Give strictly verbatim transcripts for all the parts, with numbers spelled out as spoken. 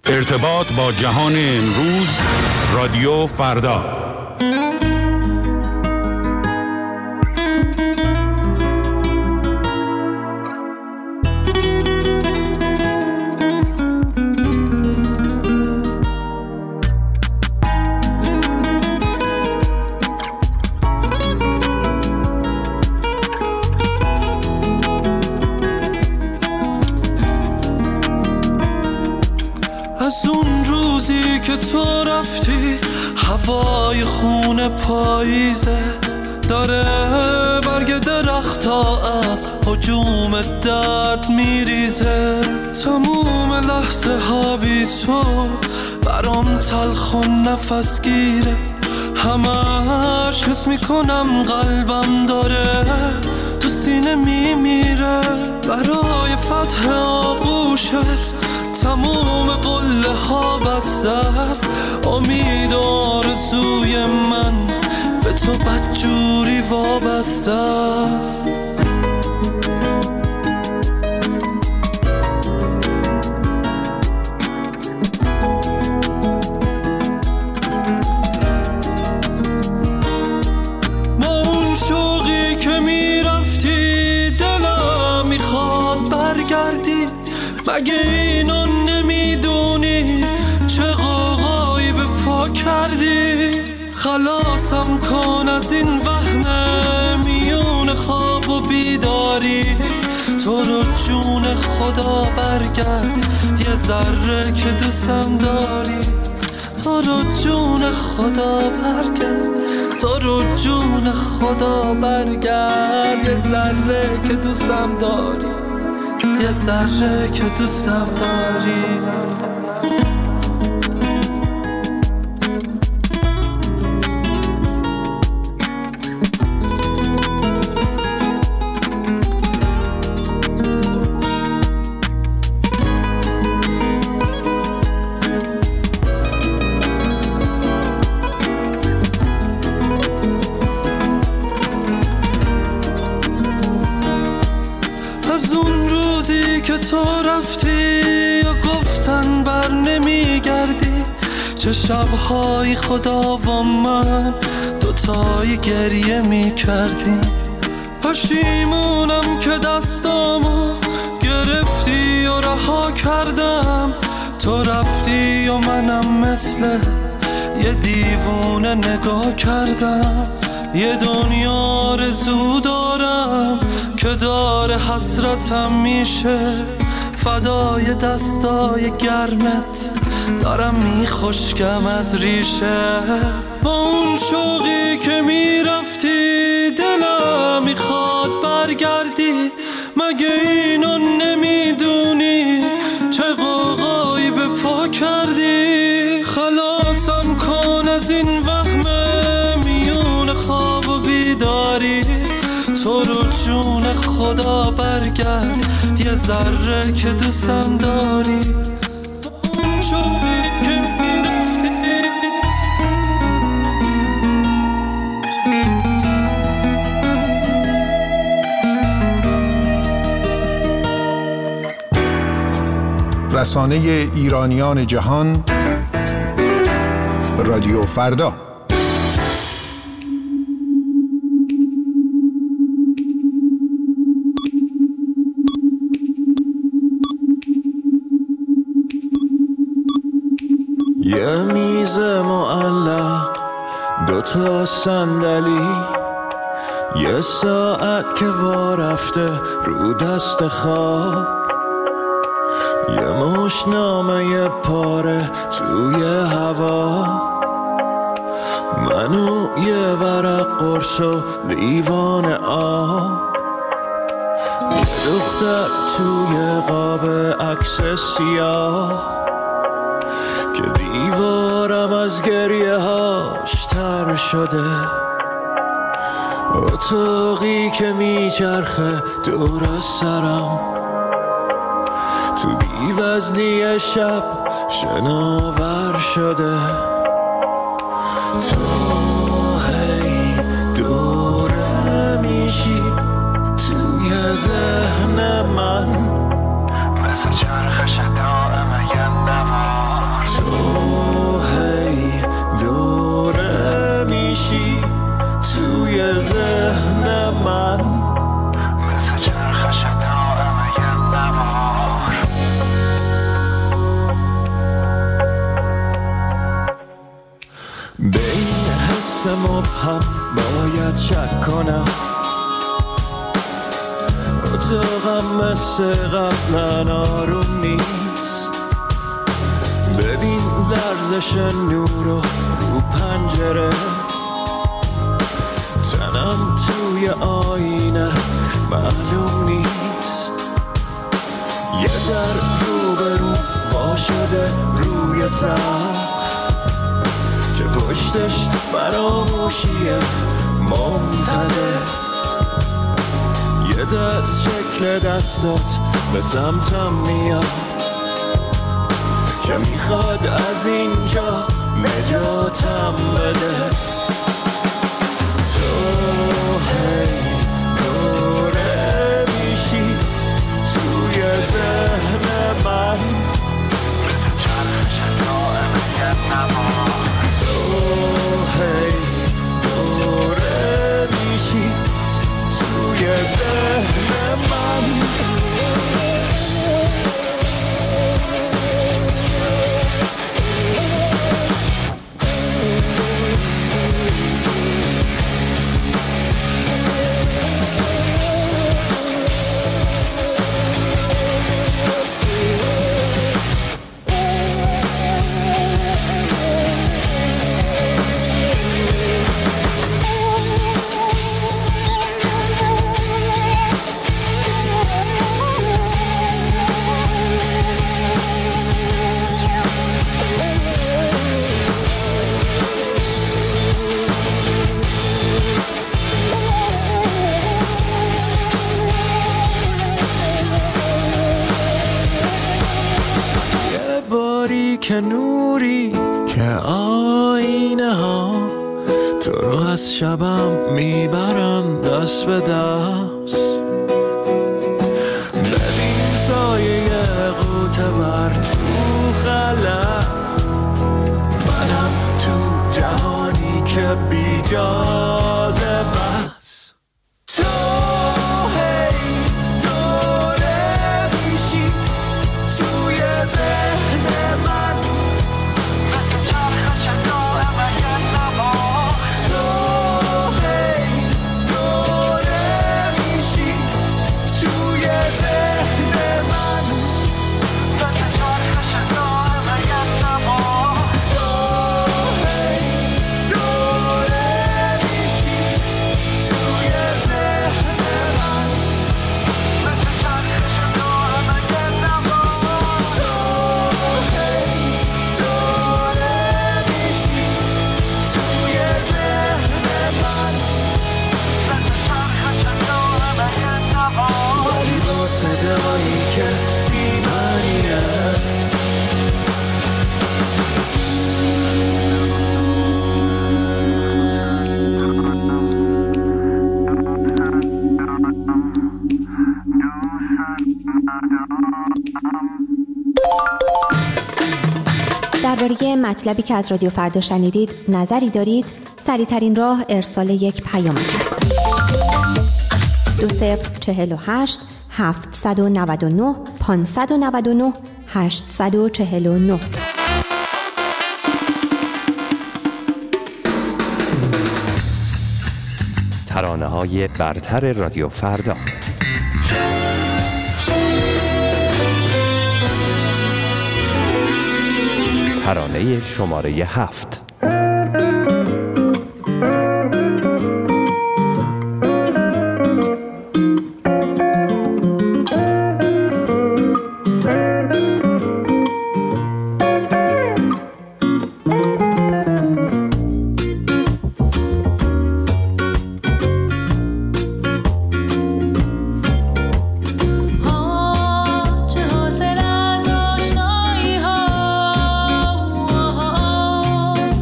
ارتباط با جهان امروز، رادیو فردا. که تو رفتی هوای خون پاییزه داره برگ درختا از هجوم درد میریزه. تموم لحظه ها بی تو برام تلخ و نفس گیره، همش حس میکنم قلبم داره تو سینه میمیره. برای فتح آغوشت تموم قله ها بسته است، امید و آرزوی من به تو بدجوری وابسته است. ما اون شوقی که میرفتی دلم میخواد برگردی، مگه اینو نمیدونی چه غوغایی به پا کردی؟ خلاصم کن از این وهم میون خواب و بیداری، تو رو جون خدا برگرد یه ذره که دوستم داری. تو رو جون خدا برگرد، تو رو جون خدا برگرد یه ذره که دوستم داری، یه ذره که دوستم داری. از اون روزی که تو رفتی یا گفتن بر نمیگردی، چه شبهایی خدا و من دوتایی گریه میکردیم. پشیمونم که دستامو گرفتی و رها کردم، تو رفتی و منم مثل یه دیوونه نگاه کردم. یه دنیا آرزو دارم که داره حسرتم میشه، فدای دستای گرمت دارم میخشکم از ریشه. با اون شوقی که میرفتی دلم میخواد برگردی، مگه اینو نمیدونی چه غوغایی به پا کردی؟ خلاصم کن از این وهم میون خواب و بیداری، تو رو جون خدا برگرد یه ذره که دوستم داری. شوقی که میرفتی رسانه ایرانیان جهان، رادیو فردا. یه میز معلق، دوتا صندلی، یه ساعت که وا رفته رو دست خواب، یه مشنامه یه پاره توی هوا، منو یه ورق قرص و لیوان آب، یه دختر توی قاب عکس سیاه که دیوارم از گریه هاش تر شده، اتاقی که میچرخه دور سرم، تو بی‌وزنی شب شناور شده، تو هی دوره میشی توی ذهن من، مثل چرخش دائم یه نوا. مبهم باید شک کنم. اتاقم مثل قبلا آروم نیست. ببین لرزش نور رو پنجره، تنم توی آینه معلوم نیست. یه در رو به رو وا شده روی سقف که پشتش فراموشیه ممتده. یه دست شکل دستات به سمتم میاد که میخواد از اینجا نجاتم بده. تو هی دوره میشی توی ذهن من، تو هی دوره میشی توی ذهن من. که نوری که آینه ها تو رو از شبم میبرن دست به دست. ببین سایه قوتور تو خلا، منم تو جهانی که بی جازه بس. تو هی دوره میشی توی ذهن من، درباره مطلبی که از رادیو فردا شنیدید نظری دارید؟ سریع‌ترین راه ارسال یک پیامک است. دو صفر چهل و هشت هفتصد و نود و نه پانصد و نود و نه هشتصد و چهل و نه. ترانه‌های برتر رادیو فردا. ترانه شماره هفت. چه حاصل از آشنایی ها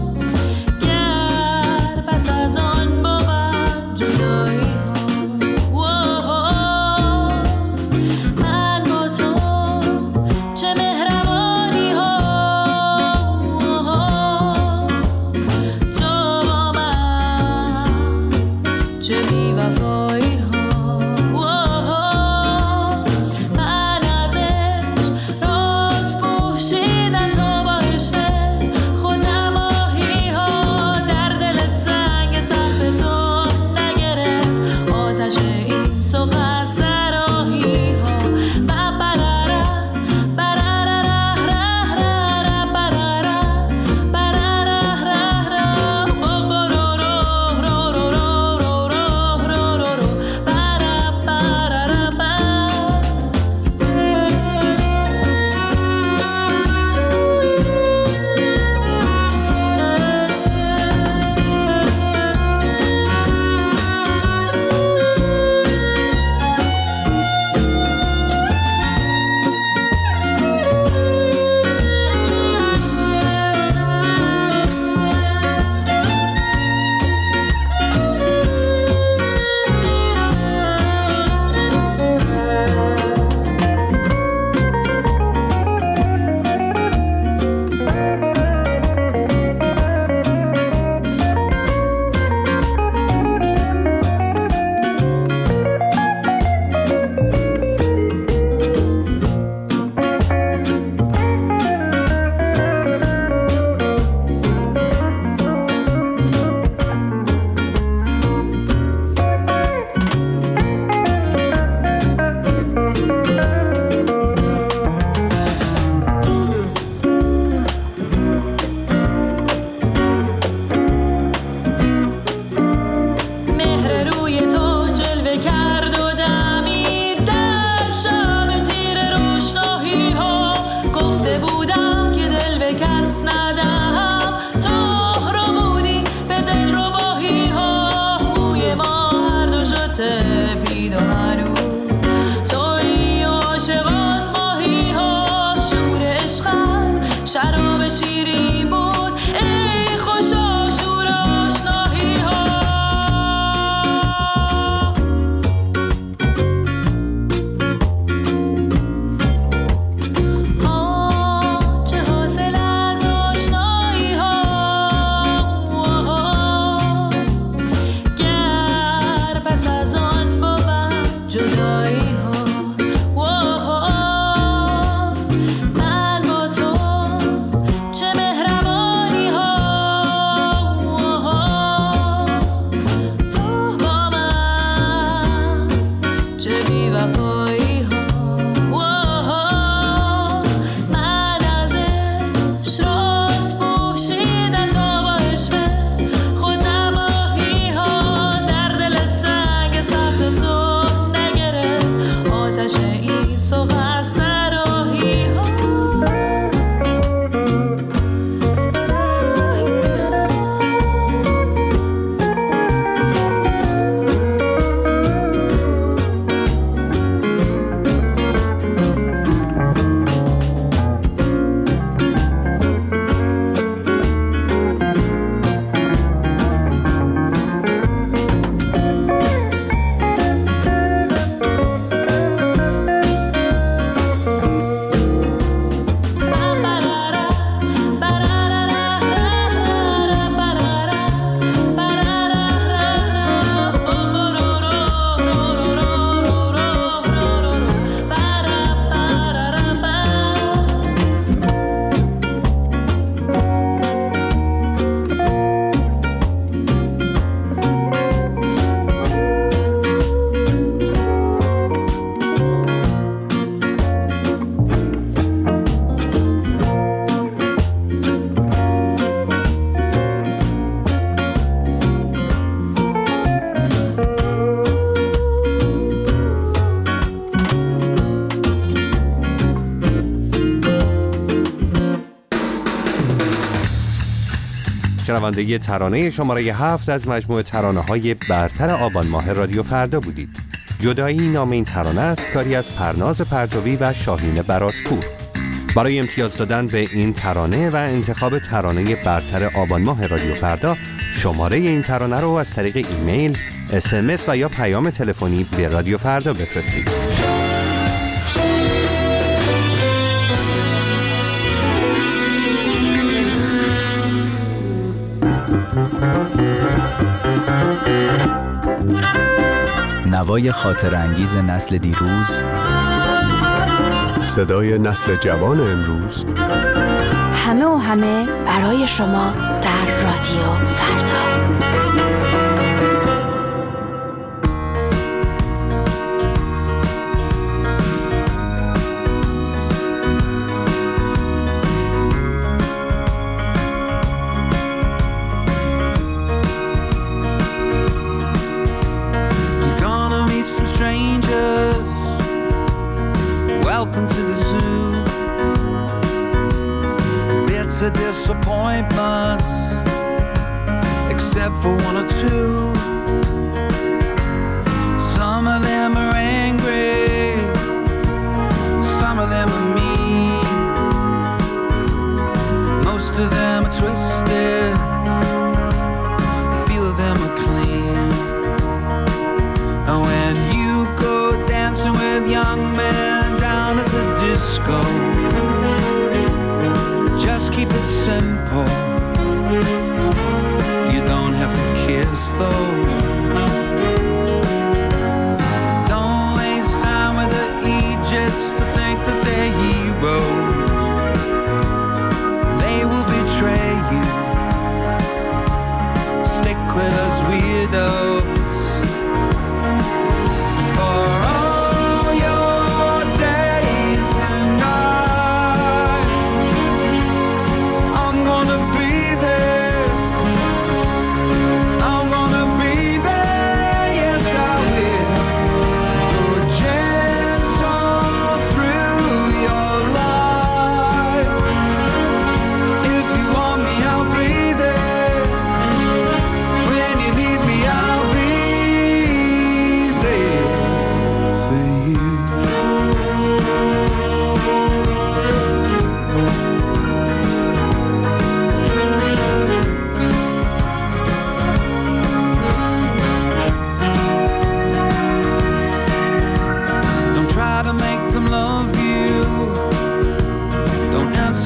عشقت شراب شیرین بود ای خوش آشور آشنایی ها. شنونده ترانه شماره هفت از مجموعه ترانه‌های برتر آبان ماه رادیو فردا بودید. جدایی نام این ترانه است، کاری از پرناز پرتوی و شاهین براتپور. برای امتیاز دادن به این ترانه و انتخاب ترانه برتر آبان ماه رادیو فردا، شماره این ترانه رو از طریق ایمیل، اس ام اس و یا پیام تلفنی به رادیو فردا بفرستید. نوای خاطر انگیز نسل دیروز، صدای نسل جوان امروز، همه و همه برای شما در رادیو فردا. Disappointments, except for one or two. Some of them are angry, some of them are mean, most of them are twisted, few of them are clean. And when you go dancing with young men down at the disco, just keep it simple. You don't have to kiss though. Don't waste time with the Egypts to think that they're heroes. They will betray you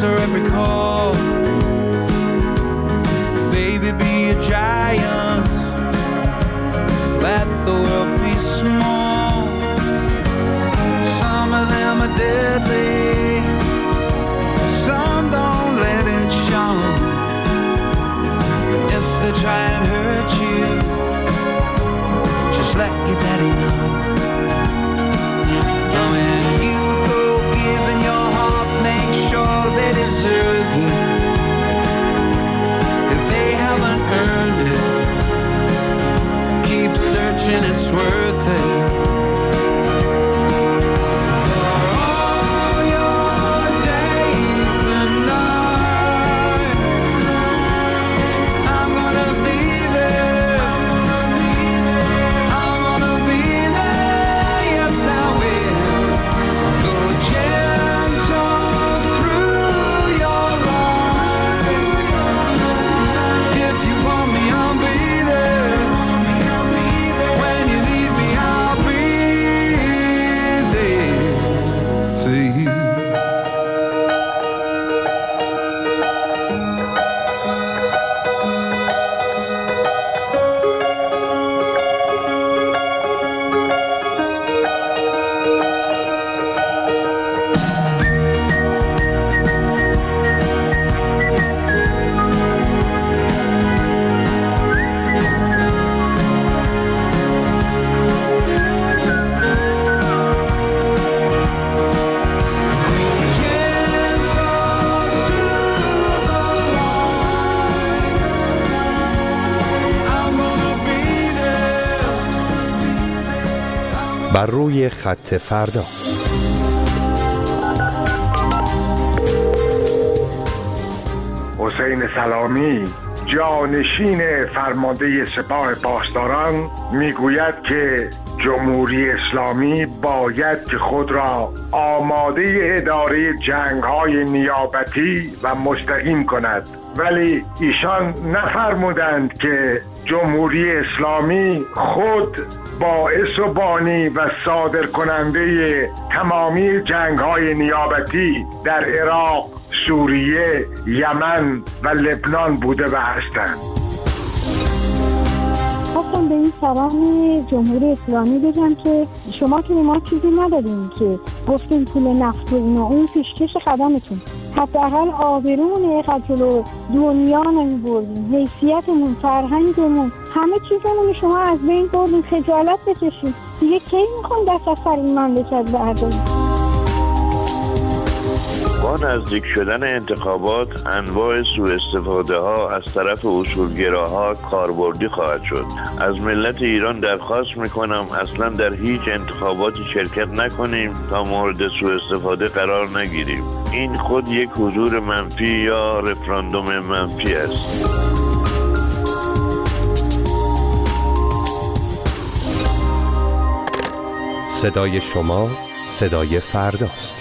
answer every call. Baby, be a giant. Let the world be small. Some of them are deadly. Some don't let it show. If they try and hurt you, just let your daddy know. And when you go giving your heart, make sure they deserve it. If they haven't earned it, keep searching, it's worth it. بر روی خط فردا. حسین سلامی جانشین فرمانده سپاه پاسداران میگوید که جمهوری اسلامی باید که خود را آماده اداره جنگ‌های نیابتی و مستقیم کند، ولی ایشان نفرمودند که جمهوری اسلامی خود باعث و بانی و صادر کننده تمامی جنگ‌های نیابتی در عراق، سوریه، یمن و لبنان بوده و هستند. خواستم به این سلام جمهوری اسلامی بگم که شما که ما چیزی نداریم که گفتیم پول نفت و اینا، اون پیشکش خدمتون، حداقل آبرون قتل دنیا نمی‌بردیم، حیثیتمون، فرهنگمون، همه چیزمون شما از بین بردیم، خجالت بکشیم. دیگه کی میخوان دست از سر این مملکت برداریم؟ با نزدیک شدن انتخابات انواع سوء استفاده ها از طرف اصولگراها کاربردی خواهد شد. از ملت ایران درخواست میکنم اصلا در هیچ انتخاباتی شرکت نکنیم تا مورد سوء استفاده قرار نگیریم. این خود یک حضور منفی یا رفراندوم منفی است. صدای شما صدای فرداست.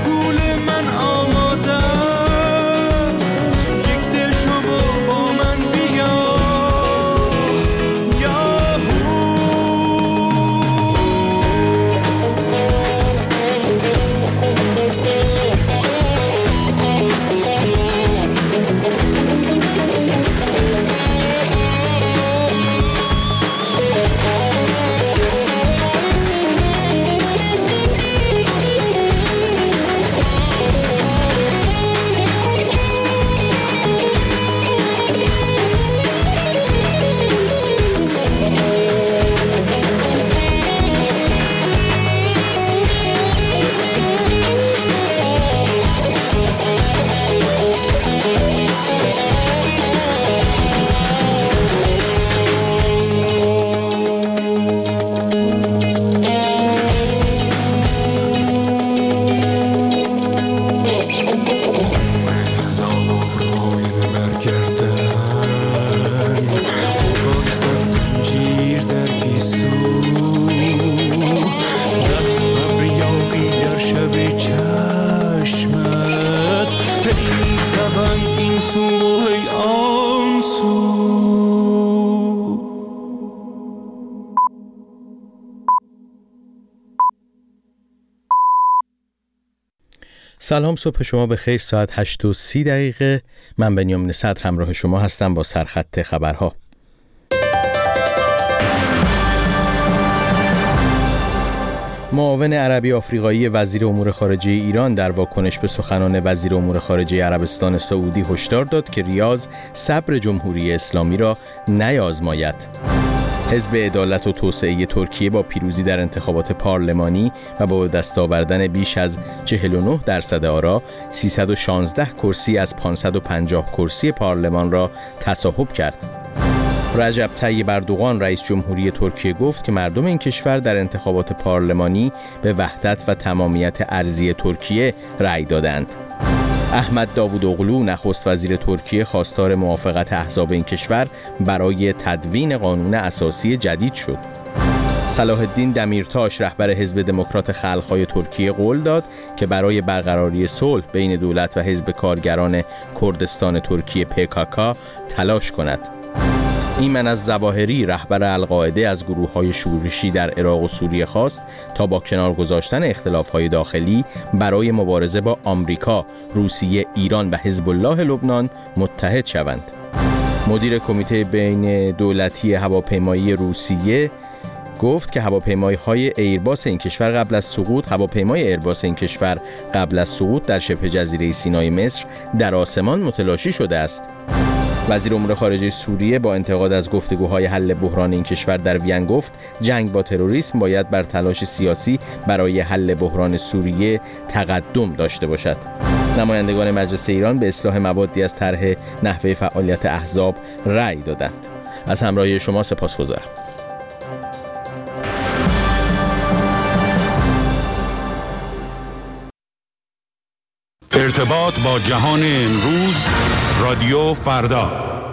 گول من آماده است، یک دل شو با من بیا. سلام، صبح شما به خیر. ساعت هشت و سی دقیقه. من بنیامین صدر همراه شما هستم با سرخط خبرها. معاون عربی آفریقایی وزیر امور خارجه ایران در واکنش به سخنان وزیر امور خارجه عربستان سعودی هشدار داد که ریاض صبر جمهوری اسلامی را نیازماید. حزب عدالت و توسعه ترکیه با پیروزی در انتخابات پارلمانی و با دست آوردن بیش از چهل و نه درصد آرا سیصد و شانزده کرسی از پانصد و پنجاه کرسی پارلمان را تصاحب کرد. رجب طیب اردوغان رئیس جمهوری ترکیه گفت که مردم این کشور در انتخابات پارلمانی به وحدت و تمامیت ارضی ترکیه رأی دادند. احمد داوودوغلو نخست وزیر ترکیه خواستار موافقت احزاب این کشور برای تدوین قانون اساسی جدید شد. صلاح الدین دمیرتاش رهبر حزب دموکرات خلق‌های ترکیه قول داد که برای برقراری صلح بین دولت و حزب کارگران کردستان ترکیه پی کی کی تلاش کند. ایمن الظواهری رهبر القاعده از گروه‌های شورشی در عراق و سوریه خواست تا با کنار گذاشتن اختلاف‌های داخلی برای مبارزه با آمریکا، روسیه، ایران و حزب الله لبنان متحد شوند. مدیر کمیته بین دولتی هواپیمایی روسیه گفت که هواپیمای‌های ایرباس این کشور قبل از سقوط هواپیمای ایرباس این کشور قبل از سقوط در شبه جزیره سینای مصر در آسمان متلاشی شده است. وزیر امور خارجه سوریه با انتقاد از گفتگوهای حل بحران این کشور در وین گفت جنگ با تروریسم باید بر تلاش سیاسی برای حل بحران سوریه تقدم داشته باشد. نمایندگان مجلس ایران به اصلاح موادی از طرح نحوه فعالیت احزاب رأی دادند. از همراهی شما سپاسگزارم. ارتباط با جهان امروز، رادیو فردا.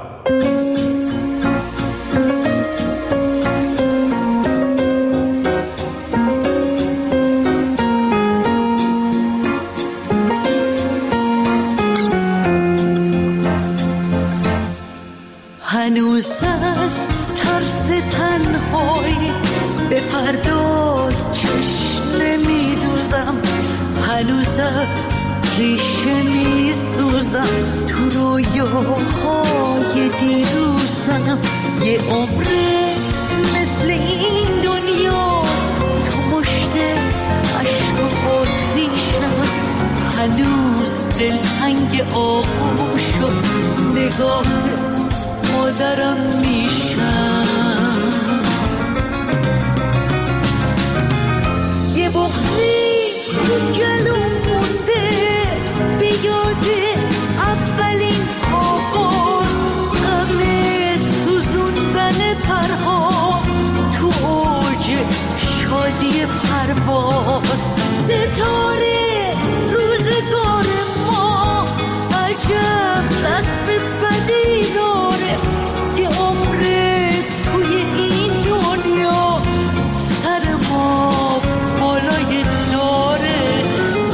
هنوز از ترس تنهایی به فردا چشم نمیدوزم، هنوز از ریشه می سوزم تو رویاهای دیروزم. یه عمره مثل این دنیا تو مشت عشق و آتیشم، هنوز دلتنگ آغوش شد نگاه مادرم میشم. یه بغضی تو گلوم مونده به یاد اولین آغاز، غم سوزوندن پرها تو اوج شادی پرواز. ستاره روزگار ما عجب رسم بدی داره، یه عمره توی این دنیا سر ما بالای داره.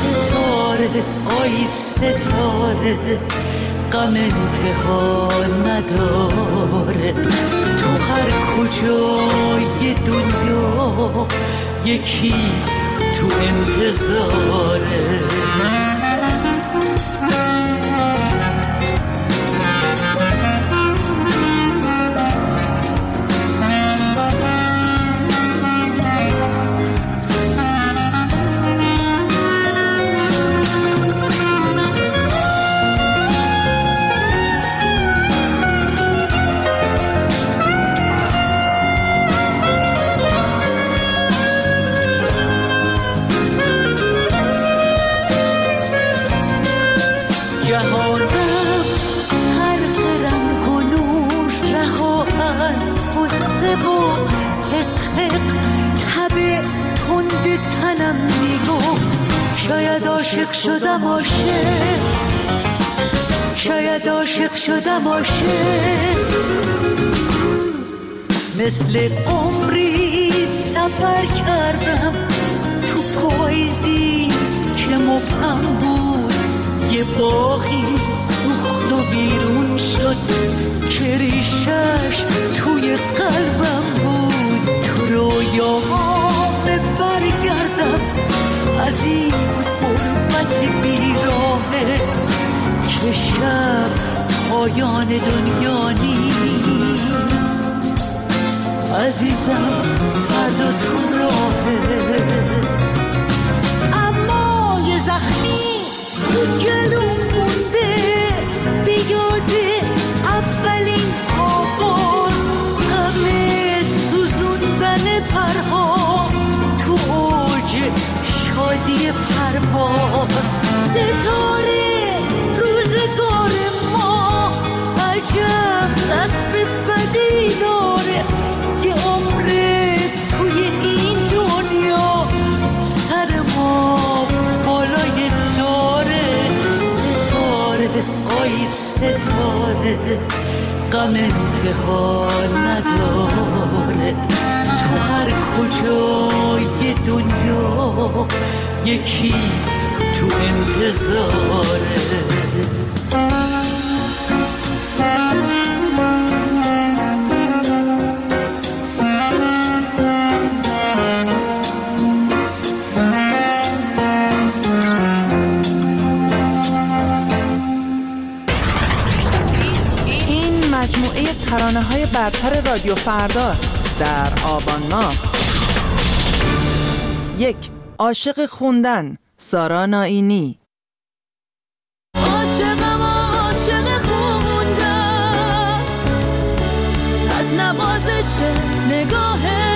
ستاره غم انتها نداره تو هر کجای دنیا یکی تو انتظاره تنم میگفت شاید عاشق شدم عاشق شاید عاشق شدم عاشق مثل عمری سفر کردم تو پاییزی که مبهم بود یه باغی سوخت و بیرون شد که ریشش توی قلبم بود تو رویاها برگردم از این غربت بیراهه که شب پایان دنیا نیست عزیزم فردا تو راهه اما یه زخمی تو گلوم مونده بیاده اولین آواز غم سوزوندن پرها شادی پرواز ستاره روزگار ما عجب دست بدی داره یه عمره توی این دنیا سر ما بالای داره ستاره آی ستاره غم انتها نداره تو هر کجای دنیا یکی تو انتظاره این مجموعه ترانه‌های برتر رادیو فرداست در آبان ماه. یک، عاشق خوندن، سارا نائینی. عاشقم عاشق خوندن از نوازش نگاهه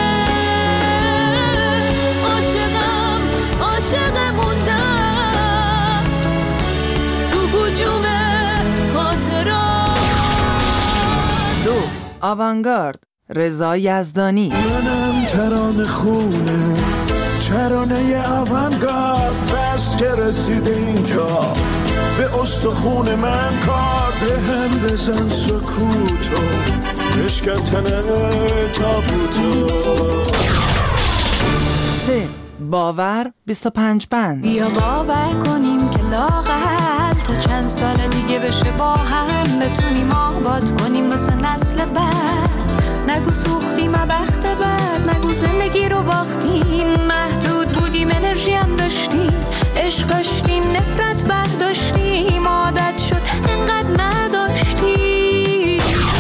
عاشقم عاشق موندن تو هجوم خاطرات. دو، آوانگارد، رضا یزدانی. منم ترانه خونه ترانه آوانگارد بس که رسیده اینجا به استخون من کار به هم بزن سکوتو بشکن تنه تابوتو. سه، باور بیست و پنج بند. بیا باور کنیم که لااقل تا چند سال دیگه بشه با هم بتونیم آباد کنیم واسه نسل بعد. نگو سوختیم بخت بد نگو زندگی رو باختیم محدود بودیم انرژی هم داشتیم عشق داشتیم نفرت برداشتیم عادت شد انقدر نداشتیم.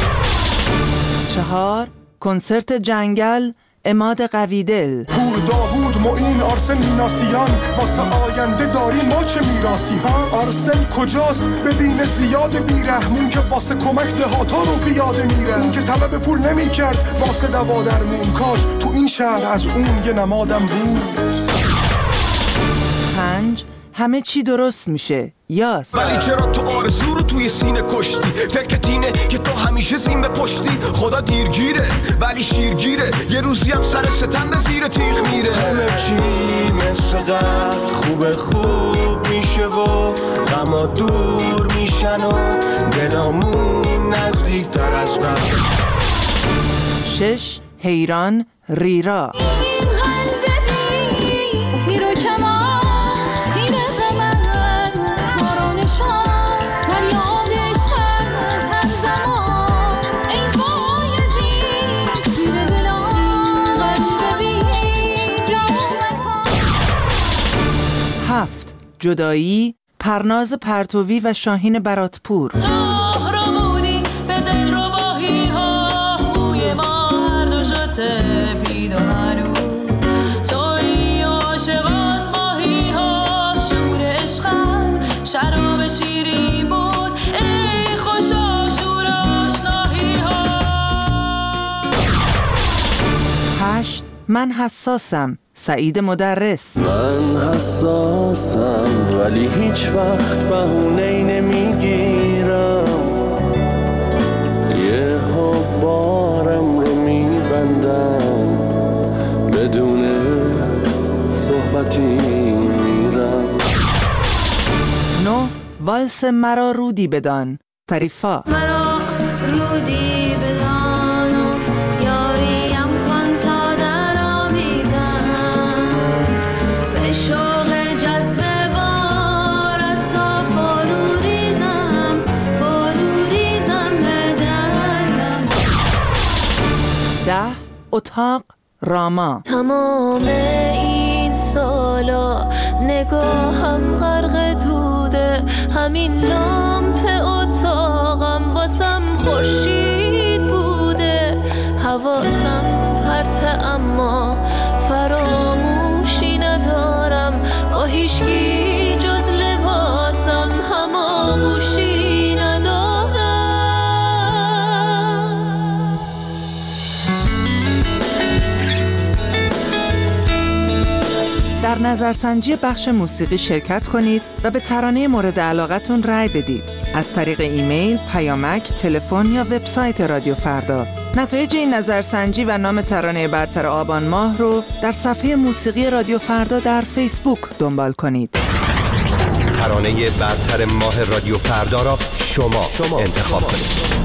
چهار، کنسرت جنگل، عماد قویدل. پور داوود معین آرسن میناسیان واسه آینده داریم ما چه میراسی ها. آرسن کجاست ببینه زیاد بیرحمون که واسه کمک دهاتا رو بیاده میره. اون که طلب پول نمی کرد واسه دوا درمون کاش تو این شهر از اون یه نمادم بود. پنج، همه چی درست میشه، یاس. ولی چرا تو آرزو رو توی سینه کشتی؟ فکرت اینه که تو همیشه زین به پشتی. خدا دیرگیره ولی شیرگیره یه روزی هم سر ستم به زیر تیغ میره. همه چی مثل قبل خوب خوب میشه و غما دور میشن و دلامون نزدیک تر از قبل. شش، حیران، ریرا. جدایی، پرناز پرتوی و شاهین براتپور. تهرمونی به دل رو باهی ها موی ما هر دو شده پید و هنوز توی عاشق از ماهی ها شور عشقت شراب شیرین بود ای خوشا شور آشناهی ها. هشت من حساسم، سعید مدرس. من حساسم ولی هیچ وقت بهونه‌ای نمیگیرم، یه ها بارم رو میبندم بدون صحبتی میرم. نو والس مرا رودی بدان، طریفا. مرا رودی بدان و یاریم کن تا در آمیزم به شوق جذب بارت تا فرو ریزم فرو ریزم به درم. ده اتاق راما. تمام این سالا نگاهم غرق دوده همین لامپ اتاقم واسم خورشید بوده حواسم پرته اما فراموشی ندارم با هیچکی جز لباسم هماغوشی ندارم. در نظرسنجی بخش موسیقی شرکت کنید و به ترانه مورد علاقتون رأی بدید از طریق ایمیل، پیامک، تلفن یا وبسایت رادیو فردا. نتایج این نظرسنجی و نام ترانه برتر آبان ماه رو در صفحه موسیقی رادیو فردا در فیسبوک دنبال کنید. ترانه برتر ماه رادیو فردا را شما, شما انتخاب کنید.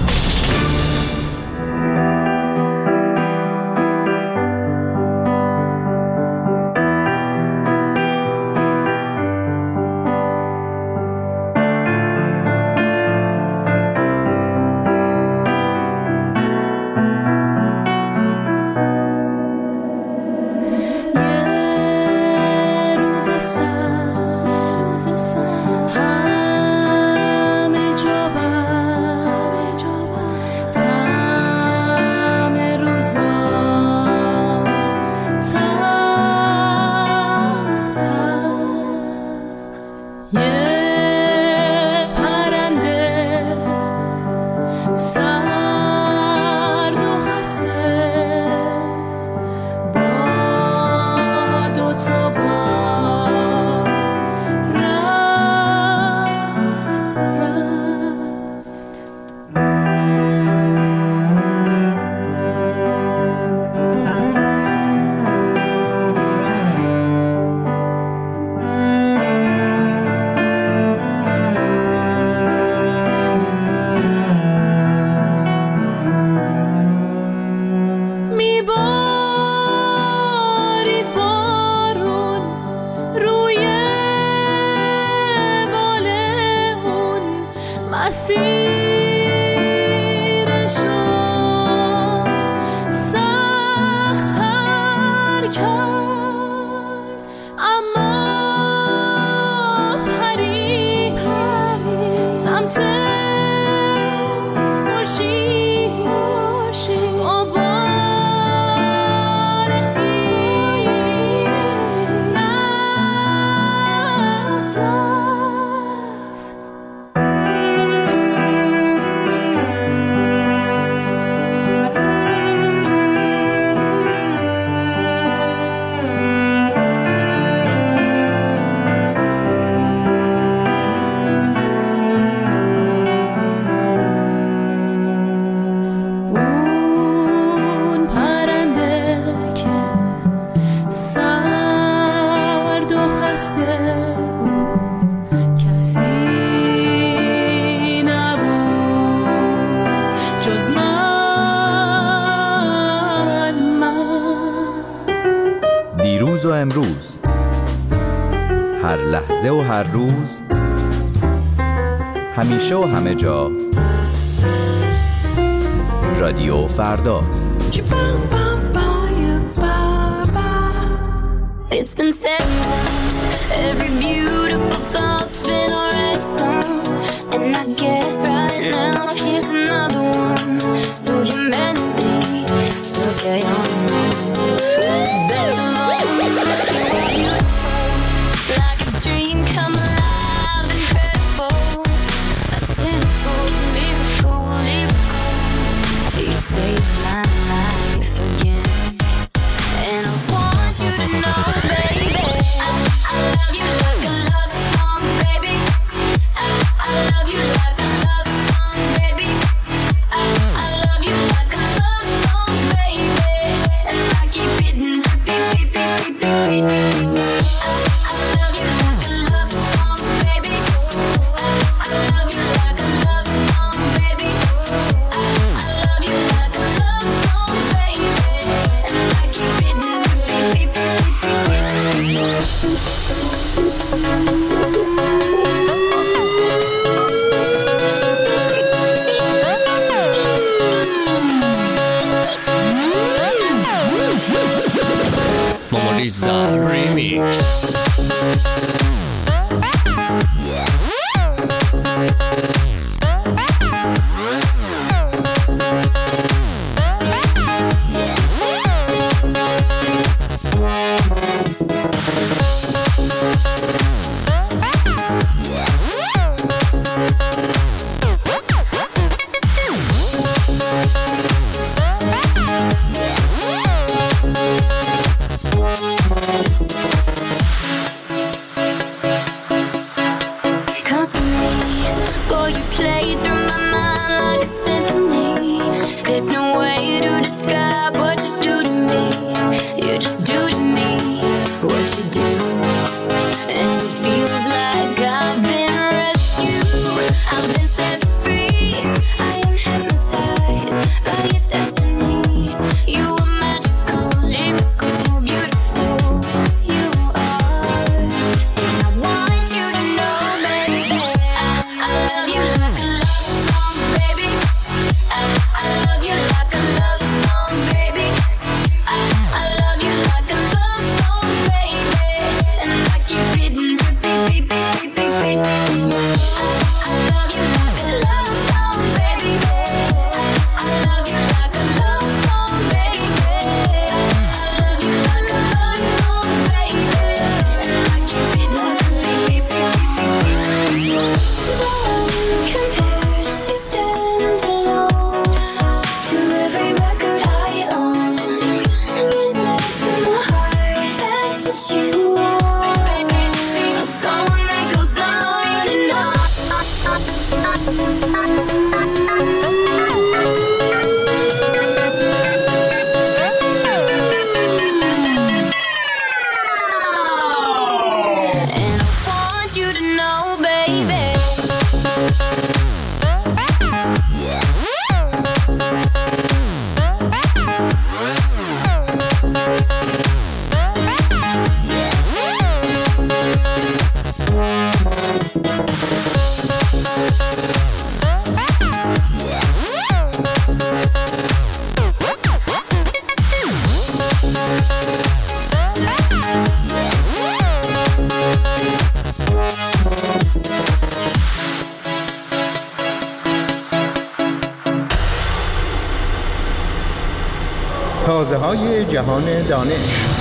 دیروز و امروز، هر لحظه و هر روز، همیشه و همه جا، رادیو فردا. It's been said every beautiful Oh baby. تازه های جهان دانش.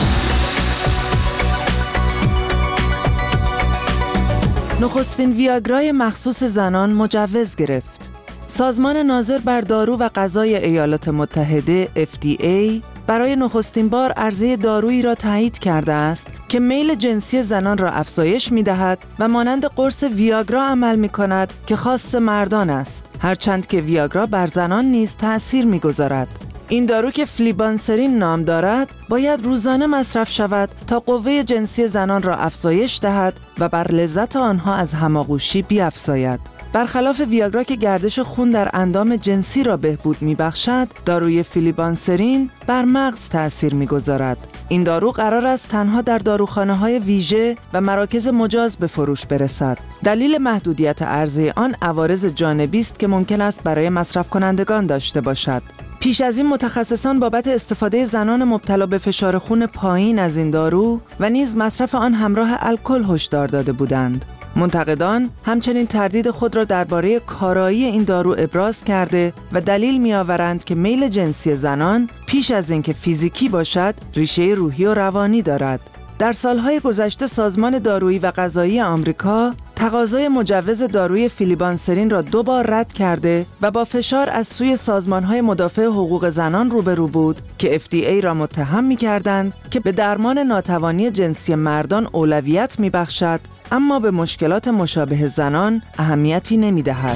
نخستین ویاگرای مخصوص زنان مجوز گرفت. سازمان ناظر بر دارو و غذای ایالات متحده اف دی ای برای نخستین بار عرضه دارویی را تایید کرده است که میل جنسی زنان را افزایش می‌دهد و مانند قرص ویاگرا عمل می‌کند که خاص مردان است، هرچند که ویاگرا بر زنان نیز تأثیر می‌گذارد. این دارو که فلیبانسرین نام دارد باید روزانه مصرف شود تا قوه جنسی زنان را افزایش دهد و بر لذت آنها از هماغوشی بیفزاید. برخلاف ویاگرا که گردش خون در اندام جنسی را بهبود می‌بخشد، داروی فلیبانسرین بر مغز تأثیر می‌گذارد. این دارو قرار است تنها در داروخانه‌های ویژه و مراکز مجاز به فروش برسد. دلیل محدودیت عرضه آن عوارض جانبی است که ممکن است برای مصرف کنندگان داشته باشد. پیش از این متخصصان بابت استفاده زنان مبتلا به فشار خون پایین از این دارو و نیز مصرف آن همراه الکل هشدار داده بودند. منتقدان همچنین تردید خود را درباره کارایی این دارو ابراز کرده و دلیل می‌آورند که میل جنسی زنان پیش از اینکه فیزیکی باشد، ریشه روحی و روانی دارد. در سالهای گذشته سازمان دارویی و غذایی آمریکا تقاضای مجوز داروی فلیبانسرین را دو بار رد کرده و با فشار از سوی سازمانهای مدافع حقوق زنان روبرو بود که اف دی ای را متهم می‌کردند که به درمان ناتوانی جنسی مردان اولویت می‌بخشد، اما به مشکلات مشابه زنان اهمیتی نمی‌دهد.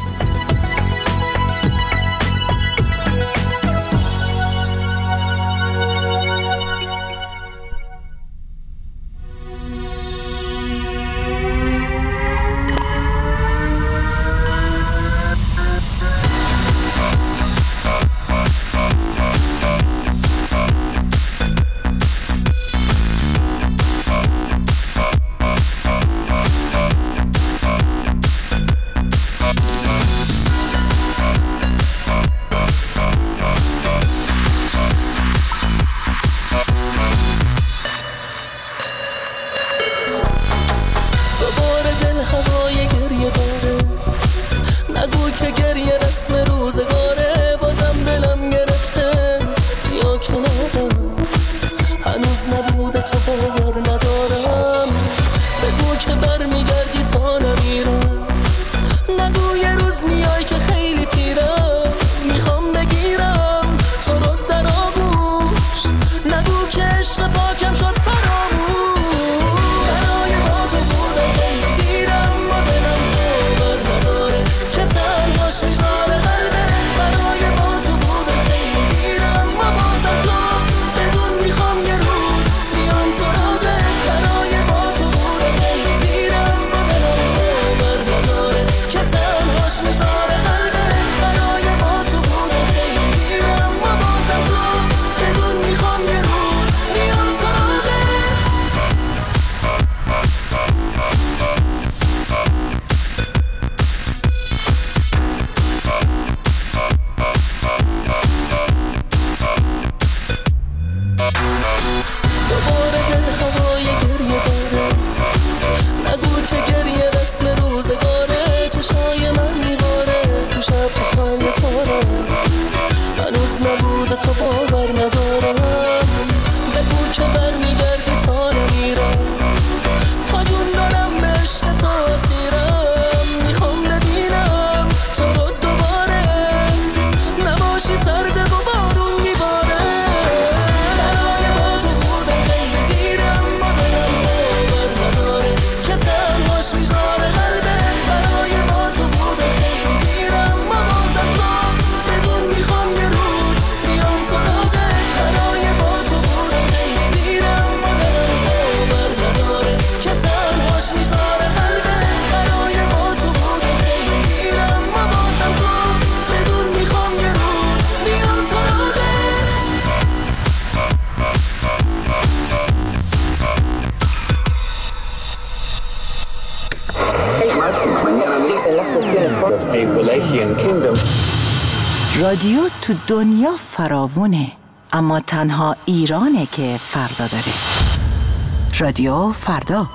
رادیو تو دنیا فراوونه، اما تنها ایرانه که فردا داره. رادیو فردا.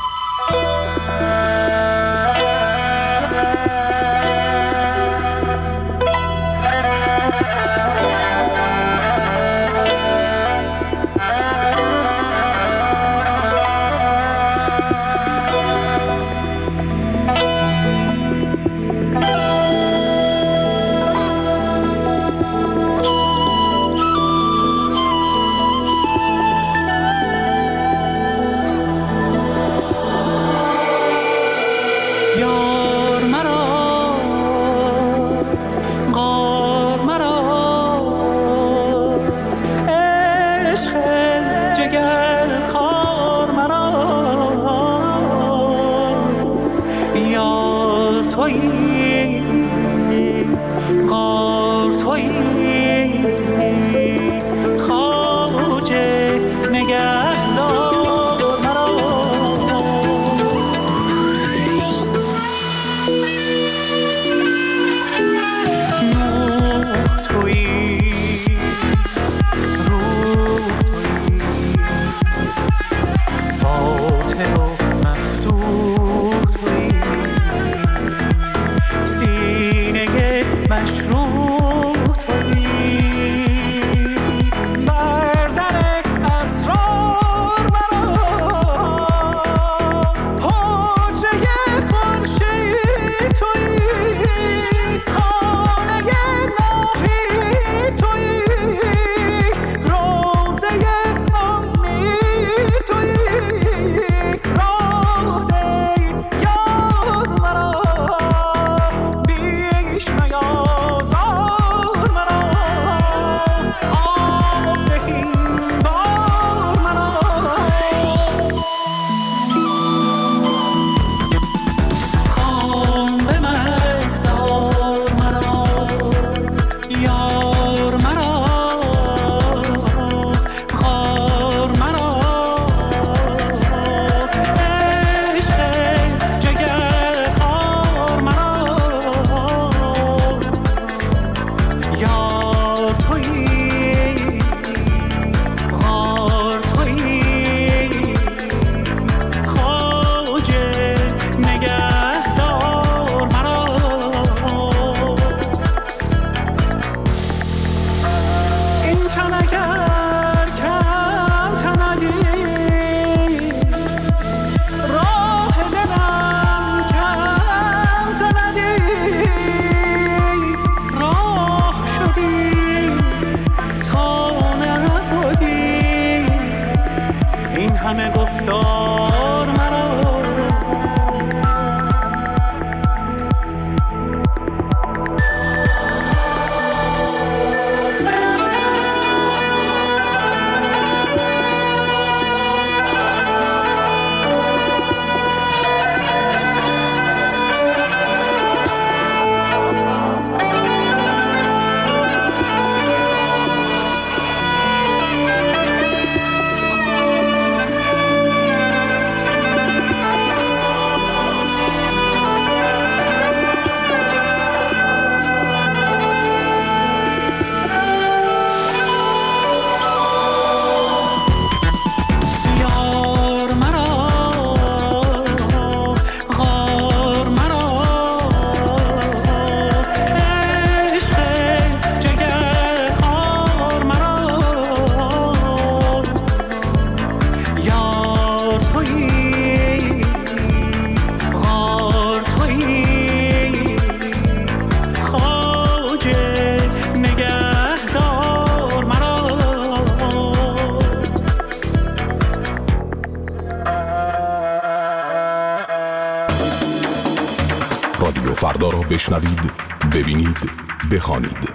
رادیو فردا را بشنوید، ببینید، بخوانید.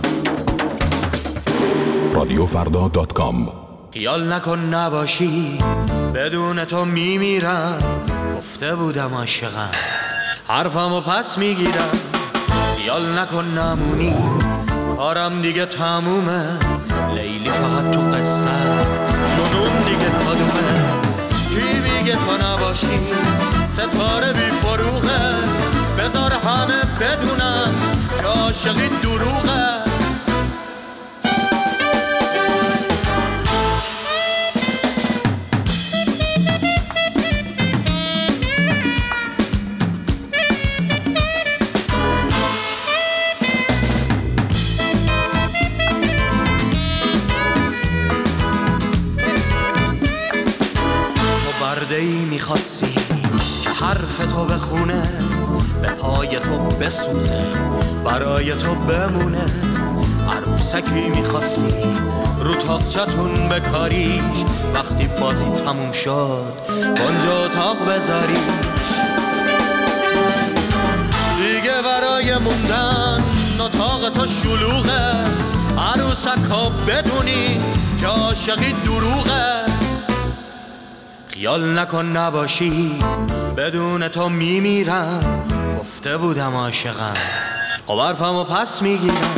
رادیو فردا دات کام. خیال نکن نباشی، بدون تو میمیرم. گفته بودم عاشقم، حرفمو پس میگیرم. خیال نکن نمونی، کارم دیگه تمومه. لیلی فقط تو قصه است، جنون دیگه کدومه. چی میگه تو نباشی، ستاره بی فروغه. عاشقی دروغه. ای میخواستی که حرف تو بخونه، به پای تو بسوزه، برای تو بمونه. عروسکی میخواستی رو تاقچتون بکاریش، وقتی بازی تموم شد اونجا اتاق بذاریش. دیگه برای موندن اتاق تو شلوغه، عروسکا بدونی که عاشقی دروغه. خیال نکن نباشی بدون تو میمیرم، گفته بودم عاشقم خب حرفمو پس میگیرم.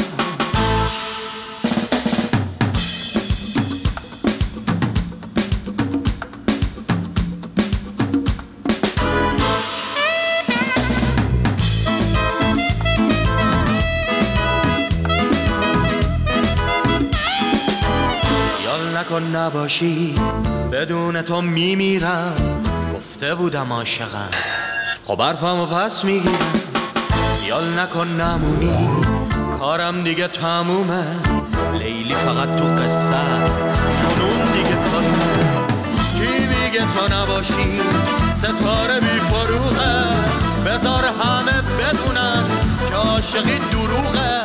خیال نکن نباشی بدون تو میمیرم، گفته بودم عاشقم خب حرفمو پس میگیرم. خیال نکن نمونی کارم دیگه تمومه، لیلی فقط تو قصه است جنون دیگه کارمه. کی میگه تو نباشی ستاره بی فروغه، بذار همه بدونن که عاشقی دروغه.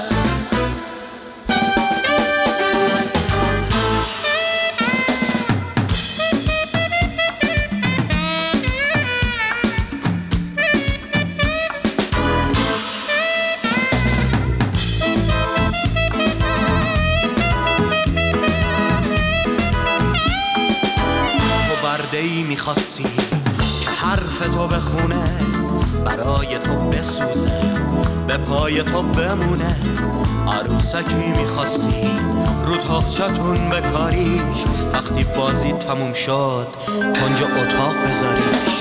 ای میخواستی که حرف تو بخونه، برای تو بسوزه، به پای تو بمونه. عروسکی میخواستی رو تاقچتون بکاریش، وقتی بازی تموم شد کنج اتاق بذاریش.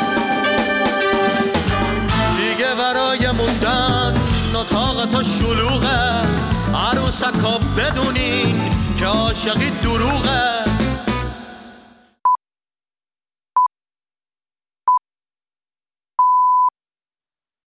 دیگه برای موندن اتاق تو شلوغه، عروسکا بدونین که عاشقی دروغه.